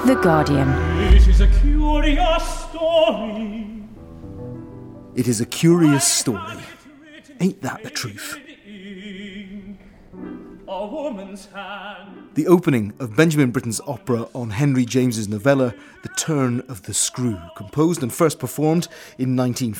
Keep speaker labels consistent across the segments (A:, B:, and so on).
A: The Guardian.
B: It is a curious story.
C: It is a curious story. Ain't that the truth?
B: A woman's hand.
C: The opening of Benjamin Britten's opera on Henry James's novella, The Turn of the Screw, composed and first performed in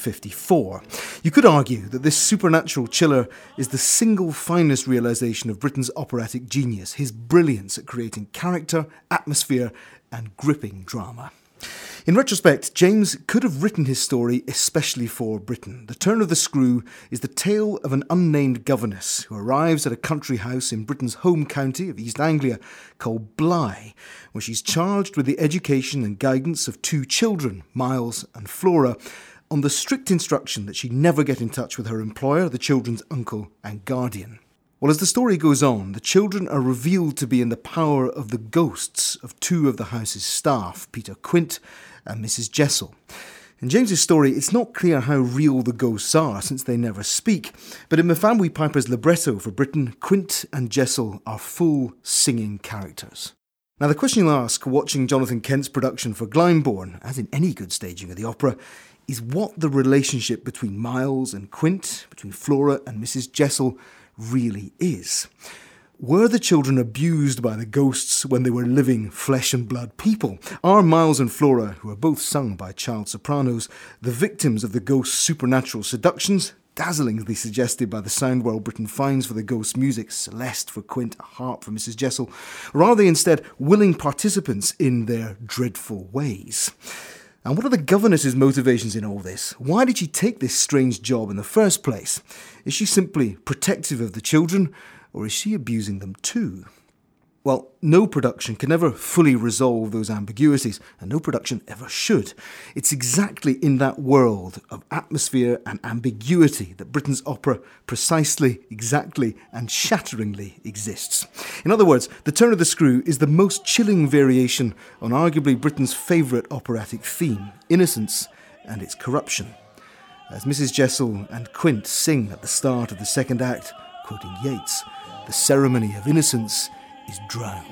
C: 1954. You could argue that this supernatural chiller is the single finest realisation of Britten's operatic genius, his brilliance at creating character, atmosphere and gripping drama. In retrospect, James could have written his story especially for Britten. The Turn of the Screw is the tale of an unnamed governess who arrives at a country house in Britain's home county of East Anglia called Bly, where she's charged with the education and guidance of two children, Miles and Flora, on the strict instruction that she never get in touch with her employer, the children's uncle and guardian. Well, as the story goes on, the children are revealed to be in the power of the ghosts of two of the house's staff, Peter Quint and Mrs. Jessel. In James's story, it's not clear how real the ghosts are, since they never speak, but in Mfamwi Piper's libretto for Britten, Quint and Jessel are full singing characters. Now, the question you'll ask watching Jonathan Kent's production for Glyndebourne, as in any good staging of the opera, is what the relationship between Miles and Quint, between Flora and Mrs. Jessel, really is. Were the children abused by the ghosts when they were living flesh and blood people? Are Miles and Flora, who are both sung by child sopranos, the victims of the ghost's supernatural seductions, dazzlingly suggested by the sound world Britten finds for the ghost's music, Celeste for Quint, a harp for Mrs. Jessel, or are they instead willing participants in their dreadful ways? And what are the governess's motivations in all this? Why did she take this strange job in the first place? Is she simply protective of the children, or is she abusing them too? Well, no production can ever fully resolve those ambiguities, and no production ever should. It's exactly in that world of atmosphere and ambiguity that Britten's opera precisely, exactly, and shatteringly exists. In other words, The Turn of the Screw is the most chilling variation on arguably Britten's favourite operatic theme, innocence and its corruption. As Mrs. Jessel and Quint sing at the start of the second act, quoting Yeats, "The ceremony of innocence is drowned."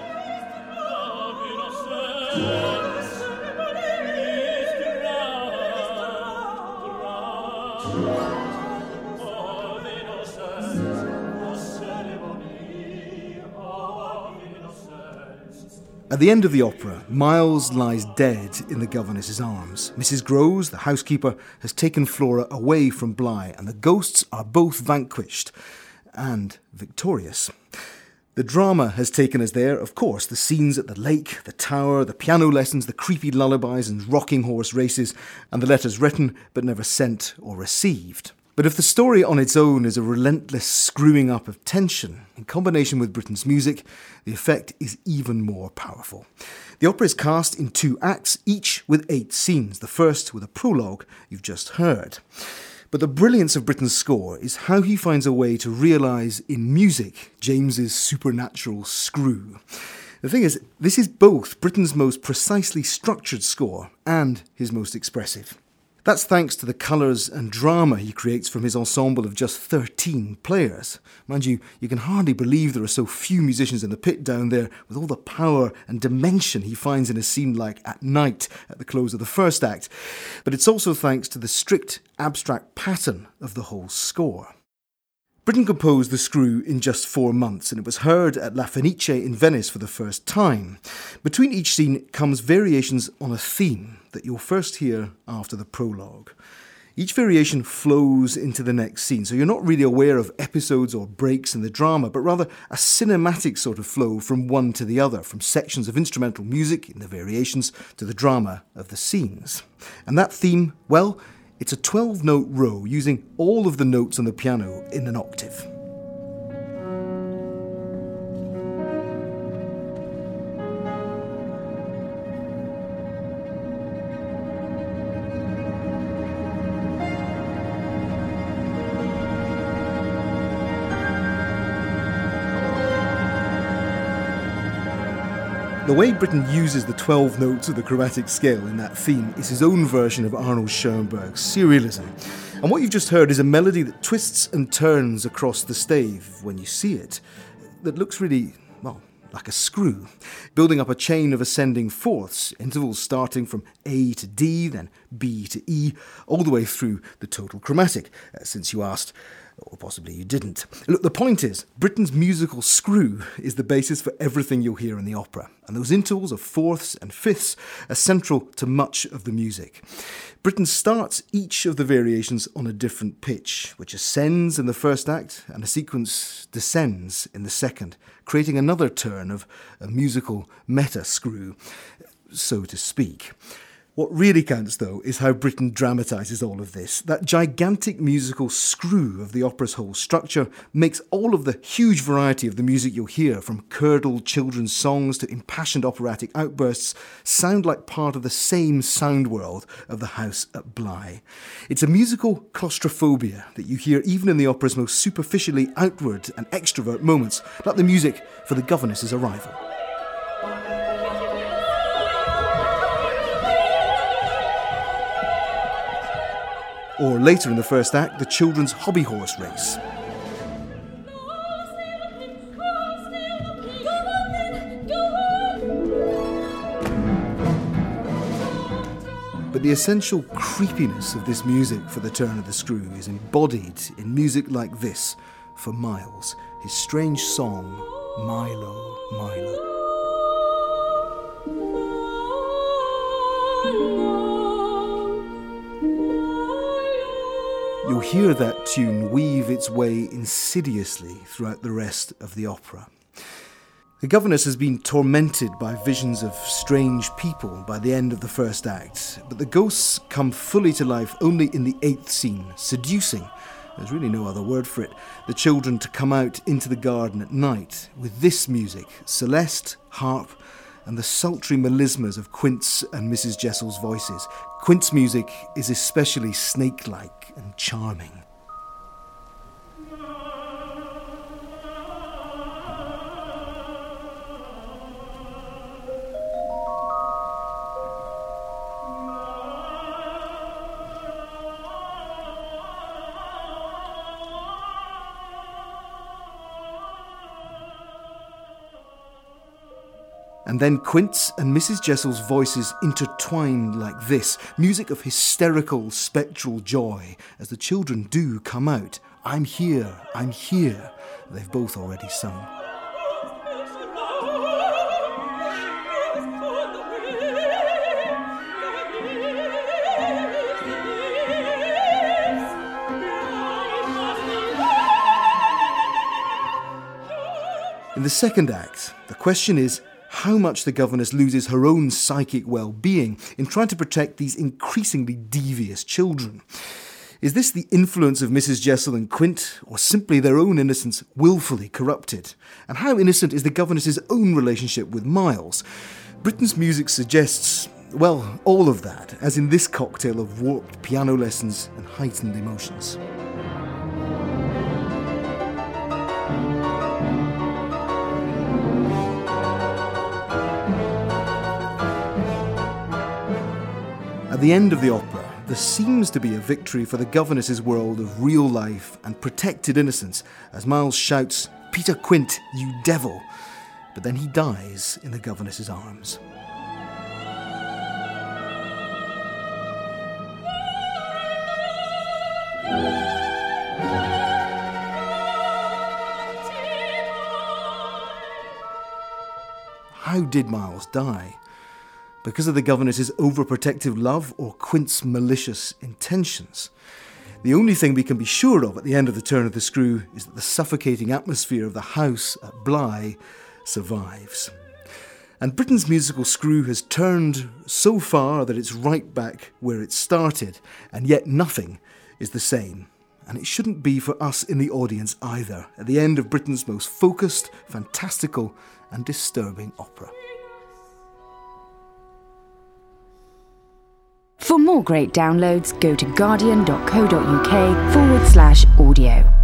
C: At the end of the opera, Miles lies dead in the governess's arms. Mrs. Groves, the housekeeper, has taken Flora away from Bly, and the ghosts are both vanquished and victorious. The drama has taken us there, of course, the scenes at the lake, the tower, the piano lessons, the creepy lullabies and rocking horse races, and the letters written but never sent or received. But if the story on its own is a relentless screwing up of tension, in combination with Britten's music, the effect is even more powerful. The opera is cast in 2 acts, each with 8 scenes, the first with a prologue you've just heard. But the brilliance of Britten's score is how he finds a way to realise in music James's supernatural screw. The thing is, this is both Britten's most precisely structured score and his most expressive. That's thanks to the colours and drama he creates from his ensemble of just 13 players. Mind you, you can hardly believe there are so few musicians in the pit down there with all the power and dimension he finds in a scene like At Night at the close of the first act. But it's also thanks to the strict, abstract pattern of the whole score. Britten composed The Screw in just 4 months, and it was heard at La Fenice in Venice for the first time. Between each scene comes variations on a theme that you'll first hear after the prologue. Each variation flows into the next scene, so you're not really aware of episodes or breaks in the drama, but rather a cinematic sort of flow from one to the other, from sections of instrumental music in the variations to the drama of the scenes. And that theme, well, it's a 12-note row using all of the notes on the piano in an octave. The way Britten uses the 12 notes of the chromatic scale in that theme is his own version of Arnold Schoenberg's serialism. And what you've just heard is a melody that twists and turns across the stave when you see it, that looks really, well, like a screw, building up a chain of ascending fourths, intervals starting from A to D, then B to E, all the way through the total chromatic, since you asked, or possibly you didn't. Look, the point is, Britain's musical screw is the basis for everything you'll hear in the opera, and those intervals of fourths and fifths are central to much of the music. Britain starts each of the variations on a different pitch, which ascends in the first act and a sequence descends in the second, creating another turn of a musical meta-screw, so to speak. What really counts, though, is how Britain dramatises all of this. That gigantic musical screw of the opera's whole structure makes all of the huge variety of the music you'll hear, from curdled children's songs to impassioned operatic outbursts, sound like part of the same sound world of the house at Bly. It's a musical claustrophobia that you hear even in the opera's most superficially outward and extrovert moments, like the music for the governess's arrival. Or later in the first act, the children's hobby horse race. But the essential creepiness of this music for the turn of the screw is embodied in music like this for Miles, his strange song, Milo, Milo. You'll hear that tune weave its way insidiously throughout the rest of the opera. The governess has been tormented by visions of strange people by the end of the first act, but the ghosts come fully to life only in the 8th scene, seducing, there's really no other word for it, the children to come out into the garden at night with this music, celeste, harp, and the sultry melismas of Quint's and Mrs. Jessel's voices. Quint's music is especially snake-like and charming. And then Quint's and Mrs. Jessel's voices intertwine like this, music of hysterical, spectral joy, as the children do come out. I'm here, they've both already sung. In the second act, the question is how much the governess loses her own psychic well-being in trying to protect these increasingly devious children. Is this the influence of Mrs. Jessel and Quint, or simply their own innocence willfully corrupted? And how innocent is the governess's own relationship with Miles? Britain's music suggests, well, all of that, as in this cocktail of warped piano lessons and heightened emotions. At the end of the opera, there seems to be a victory for the governess's world of real life and protected innocence as Miles shouts, "Peter Quint, you devil!" But then he dies in the governess's arms. How did Miles die? Because of the governess's overprotective love or Quint's malicious intentions? The only thing we can be sure of at the end of the turn of the screw is that the suffocating atmosphere of the house at Bly survives. And Britain's musical screw has turned so far that it's right back where it started, and yet nothing is the same. And it shouldn't be for us in the audience either, at the end of Britain's most focused, fantastical and disturbing opera.
A: For more great downloads, go to guardian.co.uk/audio.